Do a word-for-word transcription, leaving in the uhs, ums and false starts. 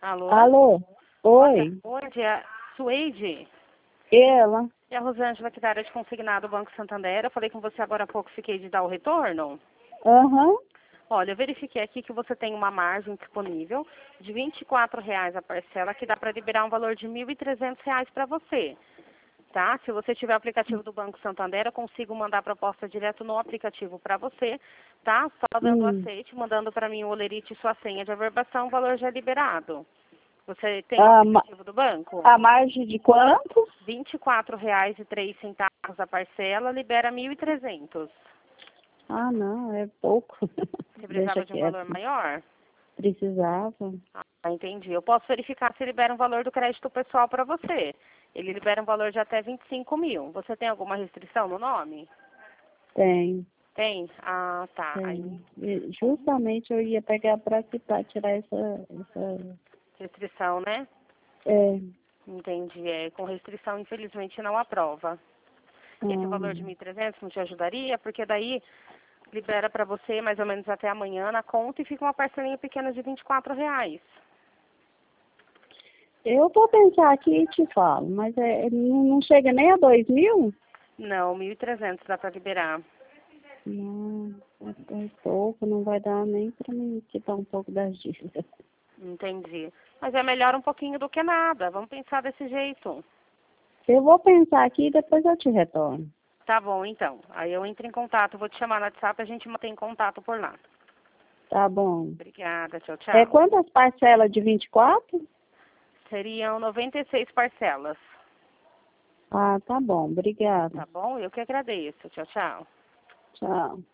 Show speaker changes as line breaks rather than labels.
Alô?
Alô? Oi?
Oi, é Suede.
Ela?
E a Rosângela, que da área de consignado do Banco Santander. Eu falei com você agora há pouco, fiquei de dar o retorno.
Aham.
Olha, eu verifiquei aqui que você tem uma margem disponível de vinte e quatro reais a parcela, que dá para liberar um valor de mil e trezentos reais para você. Tá? Se você tiver o aplicativo do Banco Santander, eu consigo mandar a proposta direto no aplicativo para você, tá? Só dando
Hum.
aceite, mandando para mim o olerite e sua senha de averbação, o valor já é liberado. Você tem o
A, ma
aplicativo do banco?
a margem de quanto?
vinte e quatro reais e três centavos a parcela, libera mil e trezentos.
Ah, não, é pouco.
Você
Deixa
precisava de um valor
quieto.
maior?
Precisava.
Ah, entendi. Eu posso verificar se libera um valor do crédito pessoal para você. Ele libera um valor de até vinte e cinco mil. Você tem alguma restrição no nome?
Tem,
Tem? Ah, tá. Aí,
tem. E justamente eu ia pegar pra citar, tirar essa... essa...
restrição, né?
É.
Entendi. É, com restrição, infelizmente, não aprova. Esse valor de
Hum.
mil e trezentos não te ajudaria? Porque daí libera para você mais ou menos até amanhã na conta e fica uma parcelinha pequena de vinte e quatro reais.
Eu vou pensar aqui e te falo, mas é, não, não chega nem a dois mil?
Não, mil e trezentos dá para liberar.
Não, é, é pouco, não vai dar nem pra mim quitar um pouco das dívidas.
Entendi. Mas é melhor um pouquinho do que nada. Vamos pensar desse jeito.
Eu vou pensar aqui e depois eu te retorno.
Tá bom, então. Aí eu entro em contato. Vou te chamar no WhatsApp e a gente mantém contato por lá.
Tá bom.
Obrigada. Tchau,
É
tchau.
quantas parcelas de vinte e quatro?
Seriam noventa e seis parcelas.
Ah, tá bom. Obrigada.
Tá bom? Eu que agradeço. Tchau, tchau.
Tchau.